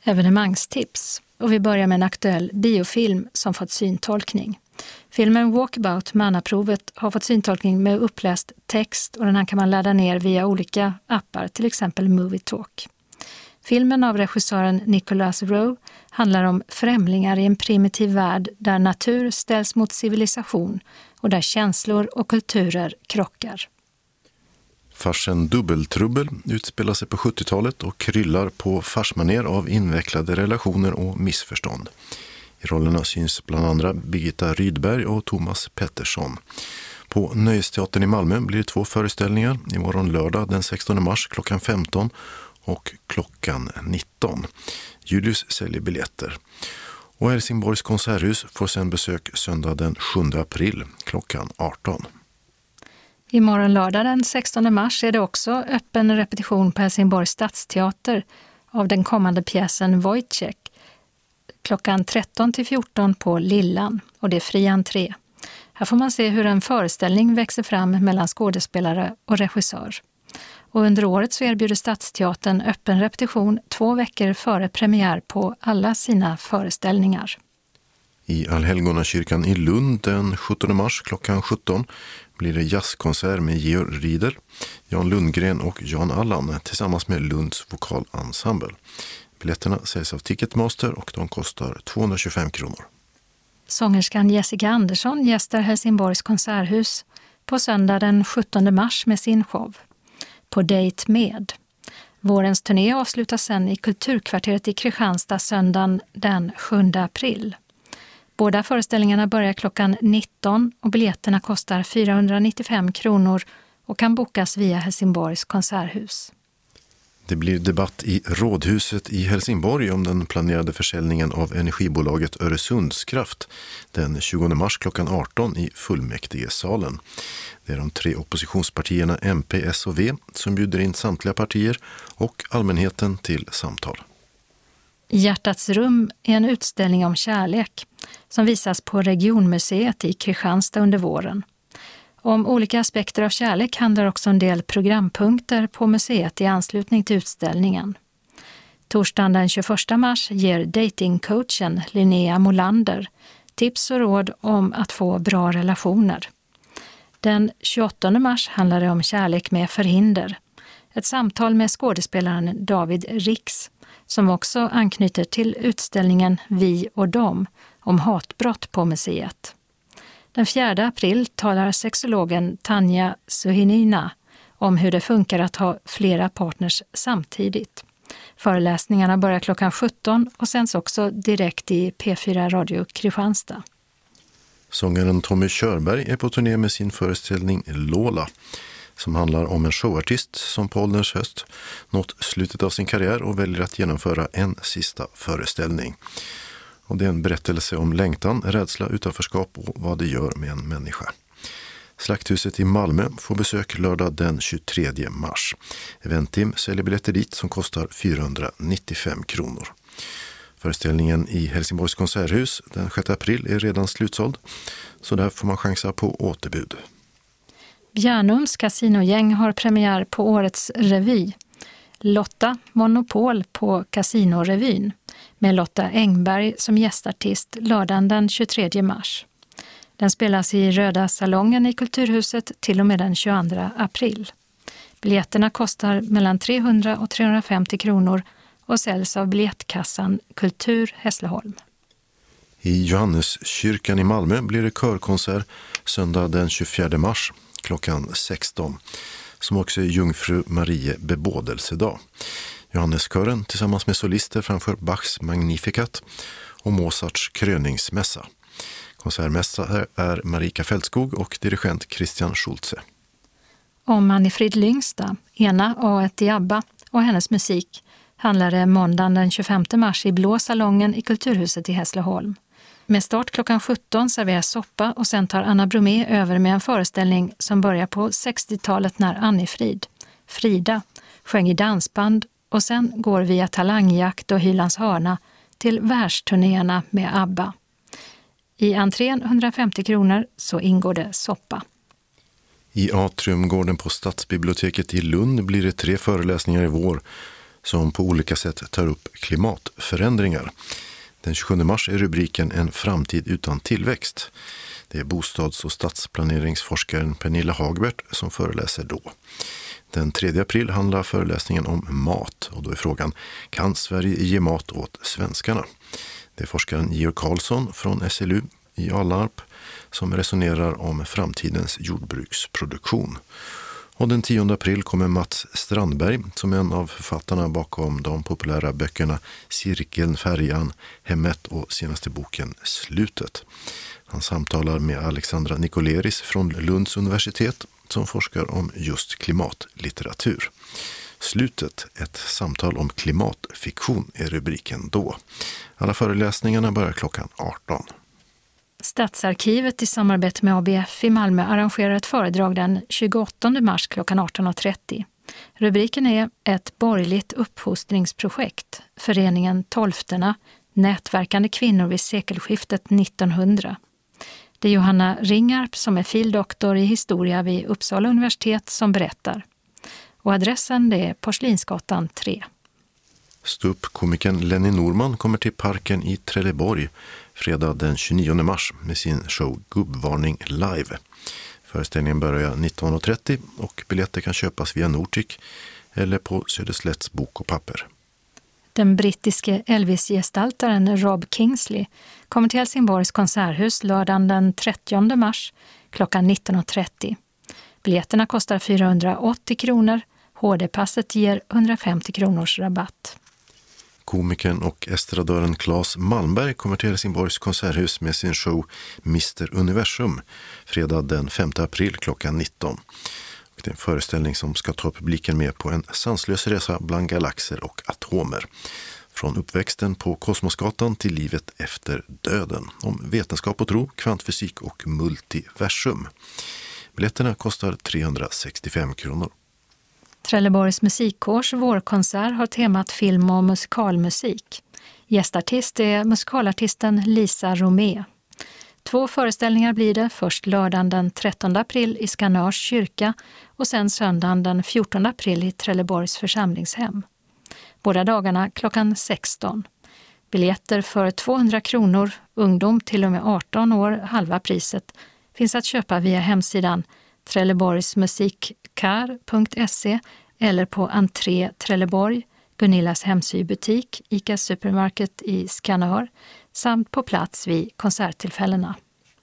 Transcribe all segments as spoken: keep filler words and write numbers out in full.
evenemangstips. Och vi börjar med en aktuell biofilm som fått syntolkning. Filmen Walkabout, mannaprovet, har fått syntolkning med uppläst text och den här kan man ladda ner via olika appar, till exempel Movie Talk. Filmen av regissören Nicholas Rowe handlar om främlingar i en primitiv värld där natur ställs mot civilisation och där känslor och kulturer krockar. Farsen Dubbeltrubbel utspelar sig på sjuttiotalet och kryllar på farsmaner av invecklade relationer och missförstånd. I rollerna syns bland andra Birgitta Rydberg och Thomas Pettersson. På Nöjesteatern i Malmö blir det två föreställningar, imorgon lördag den sextonde mars klockan femton och klockan nitton. Julius säljer biljetter. Och Helsingborgs konserthus får sedan besök söndag den sjunde april klockan arton. Imorgon lördag den sextonde mars är det också öppen repetition på Helsingborgs stadsteater av den kommande pjäsen Wojciech klockan tretton till fjorton på Lillan och det är fri entré. Här får man se hur en föreställning växer fram mellan skådespelare och regissör. Och under året så erbjuder Stadsteatern öppen repetition två veckor före premiär på alla sina föreställningar. I Allhelgonakyrkan i Lund den sjuttonde mars klockan sjutton blir det jazzkonsert med Georg Riedel, Jan Lundgren och Jan Allan tillsammans med Lunds vokalensemble. Biljetterna säljs av Ticketmaster och de kostar tvåhundratjugofem kronor. Sångerskan Jessica Andersson gästar Helsingborgs konserthus på söndag den sjuttonde mars med sin show På dejt med. Vårens turné avslutas sen i Kulturkvarteret i Kristianstad söndagen den sjunde april. Båda föreställningarna börjar klockan nitton och biljetterna kostar fyrahundranittiofem kronor och kan bokas via Helsingborgs konserthus. Det blir debatt i Rådhuset i Helsingborg om den planerade försäljningen av energibolaget Öresundskraft den tjugonde mars klockan arton i fullmäktigesalen. Det är de tre oppositionspartierna M P, S och V som bjuder in samtliga partier och allmänheten till samtal. Hjärtats rum är en utställning om kärlek som visas på Regionmuseet i Kristianstad under våren. Om olika aspekter av kärlek handlar också en del programpunkter på museet i anslutning till utställningen. Torsdagen den tjugoförsta mars ger datingcoachen Linnea Molander tips och råd om att få bra relationer. Den tjugoåttonde mars handlar det om kärlek med förhinder. Ett samtal med skådespelaren David Rix som också anknyter till utställningen Vi och dem om hatbrott på museet. Den fjärde april talar sexologen Tanja Suhinina om hur det funkar att ha flera partners samtidigt. Föreläsningarna börjar klockan sjutton och sänds också direkt i P fyra Radio Kristianstad. Sångaren Tommy Körberg är på turné med sin föreställning Lola som handlar om en showartist som på ålderns höst nått slutet av sin karriär och väljer att genomföra en sista föreställning. Och det är en berättelse om längtan, rädsla, utanförskap och vad det gör med en människa. Slakthuset i Malmö får besök lördag den tjugotredje mars. Eventim säljer biljetter dit som kostar fyrahundranittiofem kronor. Föreställningen i Helsingborgs konserthus den sjätte april är redan slutsåld, så där får man chansa på återbud. Bjärnums kasinogäng har premiär på årets revy. Lotta Monopol på Casinorevyn med Lotta Engberg som gästartist lördagen den tjugotredje mars. Den spelas i Röda salongen i Kulturhuset till och med den tjugoandra april. Biljetterna kostar mellan trehundra och trehundrafemtio kronor och säljs av biljettkassan Kultur Hässleholm. I Johanneskyrkan i Malmö blir det körkonsert söndag den tjugofjärde mars klockan sexton. Som också är Jungfru Marie bebådelsedag. Johanneskören tillsammans med solister framför Bachs Magnificat och Mozarts kröningsmässa. Konsertmässa är Marika Fältskog och dirigent Christian Schulze. Om Manfred Lyngstad, ena A ett i ABBA och hennes musik handlar det måndagen den tjugofemte mars i Blå salongen i Kulturhuset i Hässleholm. Med start klockan sjutton serveras soppa och sen tar Anna Bromé över med en föreställning som börjar på sextiotalet när Annifrid, Frida, sjöng i dansband och sen går via Talangjakt och Hylands hörna till världsturnéerna med ABBA. I entrén hundrafemtio kronor så ingår det soppa. I Atriumgården på Stadsbiblioteket i Lund blir det tre föreläsningar i vår som på olika sätt tar upp klimatförändringar. Den tjugosjunde mars är rubriken En framtid utan tillväxt. Det är bostads- och stadsplaneringsforskaren Pernilla Hagbert som föreläser då. Den tredje april handlar föreläsningen om mat och då är frågan: kan Sverige ge mat åt svenskarna? Det är forskaren Georg Karlsson från S L U i Alnarp som resonerar om framtidens jordbruksproduktion. Och den tionde april kommer Mats Strandberg som är en av författarna bakom de populära böckerna Cirkeln, Färjan, Hemmet och senaste boken Slutet. Han samtalar med Alexandra Nikoleris från Lunds universitet som forskar om just klimatlitteratur. Slutet, ett samtal om klimatfiktion är rubriken då. Alla föreläsningarna börjar klockan arton. Stadsarkivet i samarbete med A B F i Malmö arrangerar ett föredrag den tjugoåttonde mars klockan arton och trettio. Rubriken är Ett borgerligt uppfostringsprojekt, föreningen Tolfterna, nätverkande kvinnor vid sekelskiftet nittonhundra. Det är Johanna Ringarp som är fildoktor i historia vid Uppsala universitet som berättar. Och adressen det är Porslinsgatan tre. Ståuppkomikern Lenny Norman kommer till parken i Trelleborg fredag den tjugonionde mars med sin show Gubbvarning live. Föreställningen börjar nitton och trettio och biljetter kan köpas via Nortic eller på Söderslätts bok och papper. Den brittiske Elvis-gestaltaren Rob Kingsley kommer till Helsingborgs konserthus lördagen den trettionde mars klockan nitton och trettio. Biljetterna kostar fyrahundraåttio kronor. H D-passet ger hundrafemtio kronors rabatt. Komikern och estradören Claes Malmberg kommer till Helsingborgs konserthus med sin show Mister Universum fredag den femte april klockan nitton. Det är en föreställning som ska ta publiken med på en sanslös resa bland galaxer och atomer. Från uppväxten på Kosmosgatan till livet efter döden. Om vetenskap och tro, kvantfysik och multiversum. Biljetterna kostar trehundrasextiofem kronor. Trelleborgs musikkårs vårkonsert har temat film- och musikalmusik. Gästartist är musikalartisten Lisa Romé. Två föreställningar blir det, först lördagen den trettonde april i Skanörs kyrka och sen söndagen den fjortonde april i Trelleborgs församlingshem. Båda dagarna klockan sexton. Biljetter för tvåhundra kronor, ungdom till och med arton år, halva priset, finns att köpa via hemsidan trelleborgsmusikkar punkt se eller på entré Trelleborg, Gunillas hemsybutik, Ica Supermarket i Skanör samt på plats vid konserttillfällena.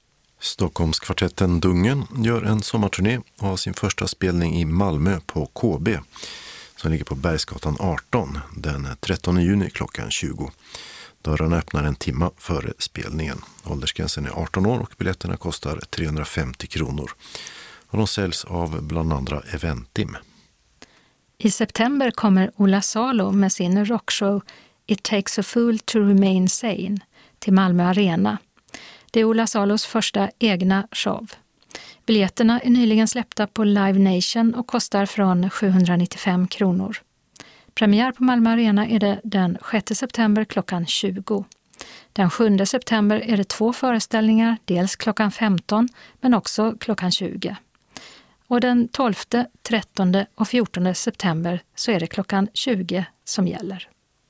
Stockholmskvartetten Dungen gör en sommarturné och har sin första spelning i Malmö på K B som ligger på Bergsgatan arton den trettonde juni klockan tjugo. Dörrarna öppnar en timma före spelningen. Åldersgränsen är arton år och biljetterna kostar trehundrafemtio kronor. Och de säljs av bland andra Eventim. I september kommer Ola Salo med sin rockshow It takes a fool to remain sane till Malmö Arena. Det är Ola Salos första egna show. Biljetterna är nyligen släppta på Live Nation och kostar från sjuhundranittiofem kronor. Premiär på Malmö Arena är det den sjätte september klockan tjugo. Den sjunde september är det två föreställningar, dels klockan femton men också klockan tjugo. Och den tolfte, trettonde och fjortonde september så är det klockan tjugo som gäller.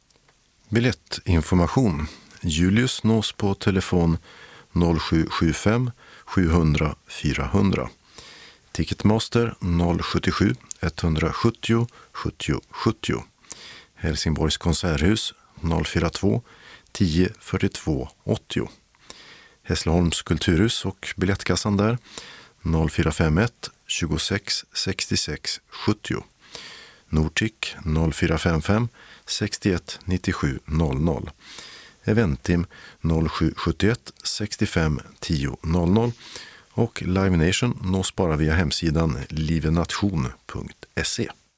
Biljettinformation. Julius nås på telefon noll sju sju fem sjuhundra fyrahundra. Ticketmaster noll sju sju ett sju zero sjuttio sjuttio. Helsingborgs konserthus noll fyra två tio fyrtiotvå åttio. Hässleholms kulturhus och biljettkassan där noll fyra fem ett tjugosex sextiosex sjuttio. Nortic noll fyra fem fem sextioett nittiosju noll noll. Eventim noll sju sjuttioett sextiofem tio noll noll och Live Nation nås bara via hemsidan livenation punkt se.